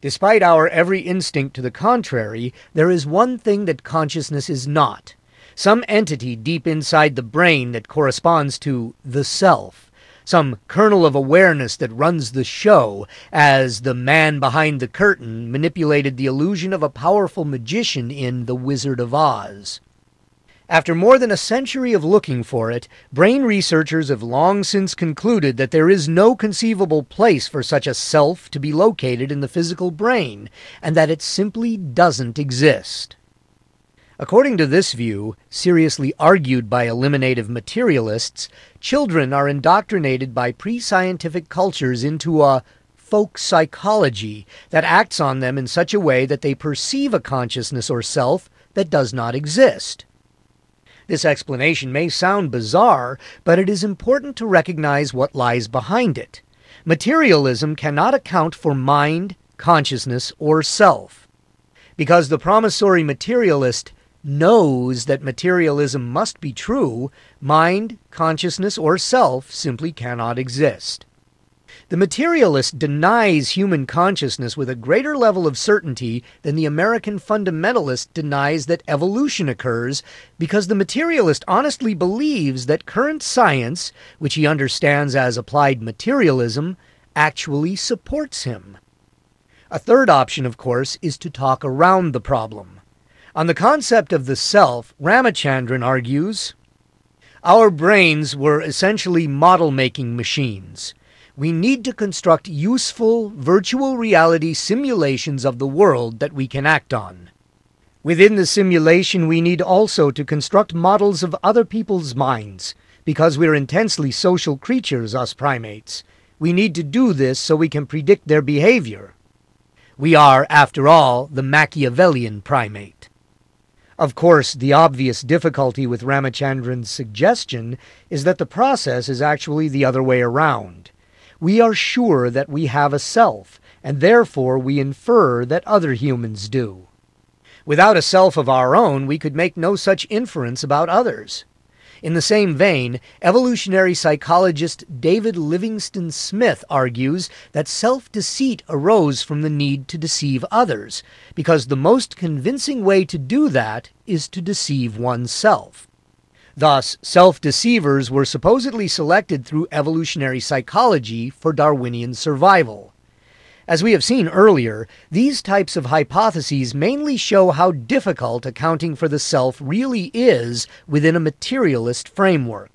Despite our every instinct to the contrary, there is one thing that consciousness is not. Some entity deep inside the brain that corresponds to the self. Some kernel of awareness that runs the show, as the man behind the curtain manipulated the illusion of a powerful magician in The Wizard of Oz. After more than a century of looking for it, brain researchers have long since concluded that there is no conceivable place for such a self to be located in the physical brain, and that it simply doesn't exist. According to this view, seriously argued by eliminative materialists, children are indoctrinated by pre-scientific cultures into a folk psychology that acts on them in such a way that they perceive a consciousness or self that does not exist. This explanation may sound bizarre, but it is important to recognize what lies behind it. Materialism cannot account for mind, consciousness, or self. Because the promissory materialist knows that materialism must be true, mind, consciousness, or self simply cannot exist. The materialist denies human consciousness with a greater level of certainty than the American fundamentalist denies that evolution occurs, because the materialist honestly believes that current science, which he understands as applied materialism, actually supports him. A third option, of course, is to talk around the problem. On the concept of the self, Ramachandran argues, "Our brains were essentially model-making machines. We need to construct useful virtual reality simulations of the world that we can act on. Within the simulation, we need also to construct models of other people's minds, because we're intensely social creatures, us primates. We need to do this so we can predict their behavior. We are, after all, the Machiavellian primate." Of course, the obvious difficulty with Ramachandran's suggestion is that the process is actually the other way around. We are sure that we have a self, and therefore we infer that other humans do. Without a self of our own, we could make no such inference about others. In the same vein, evolutionary psychologist David Livingstone Smith argues that self-deceit arose from the need to deceive others, because the most convincing way to do that is to deceive oneself. Thus, self-deceivers were supposedly selected through evolutionary psychology for Darwinian survival. As we have seen earlier, these types of hypotheses mainly show how difficult accounting for the self really is within a materialist framework.